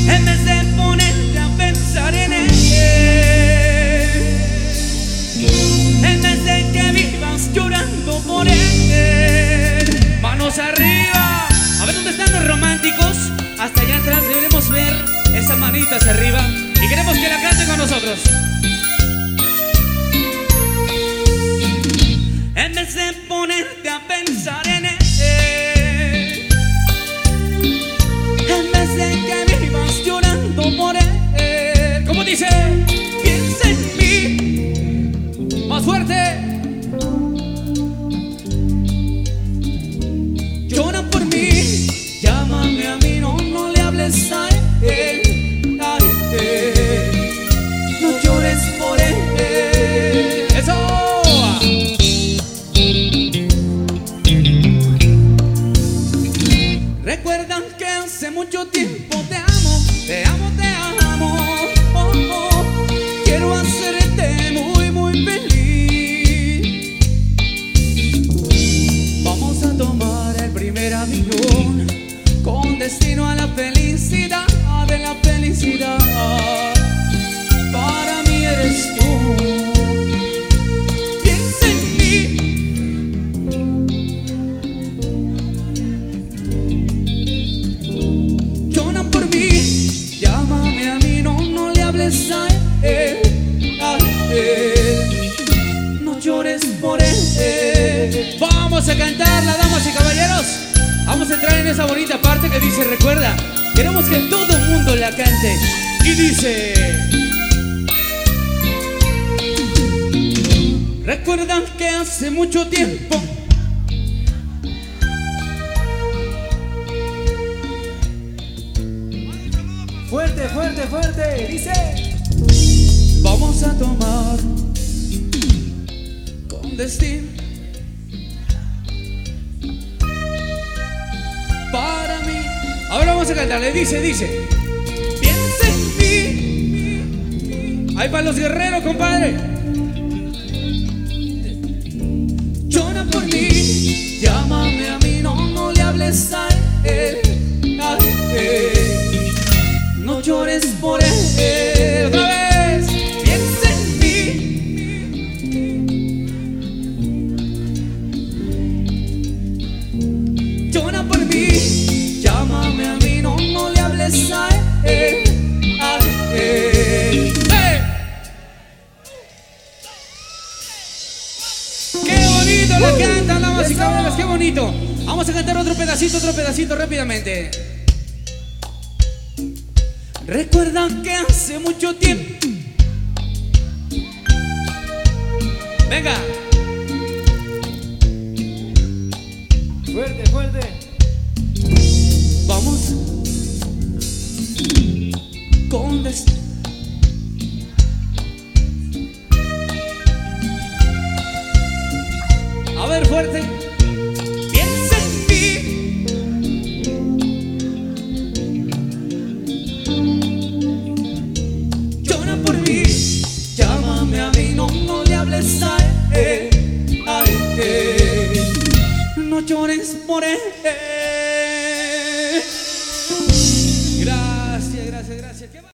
En vez de ponerte a pensar en él, en vez de que vivas llorando por él. Manos arriba. A ver dónde están los románticos. Hasta allá atrás deberemos ver esas manitas arriba. Y queremos que la canten con nosotros. En vez de ponerte a pensar en él, en vez de que vivas llorando por él, ¿cómo dice? Piensa en mí. Más fuerte. Llora por mí. Llámame a mí, no le hables a él. No llores por él. ¡Eso! Recuerdan que hace mucho tiempo te amo, te amo, te amo. Oh, oh. Quiero hacerte muy, muy feliz. Vamos a tomar el primer avión con destino a la felicidad, de la felicidad. Para mí eres tú. Piensa en mí. Llora por mí. Llámame a mí, no le hables a él, a él. No llores por él. Vamos a cantarla, damas y caballeros. Vamos a entrar en esa bonita parte que dice recuerda. Queremos que todo el mundo la cante. Y dice: recuerdan que hace mucho tiempo Fuerte, fuerte, fuerte. Dice: vamos a tomar con destino para mí. Ahora vamos a cantarle. Dice: piensa en mí. Ahí para los guerreros, compadre. Llora por mí. Llámame a mí, no le hables a él, a él. No llores por él. Otra vez. Piensa en mí. Llora por mí. Llámame a mí, no le hables a él, a él. ¡Hey! ¡Qué bonito la cantan, damas y caballeros! ¡Qué bonito! Vamos a cantar otro pedacito rápidamente. Recuerda que hace mucho tiempo. Venga. fuerte, fuerte. Vamos con destino. A ver, fuerte. Piensa en mí. Llora por mí. Llámame a mí, no le hables a él, a él. No llores por él.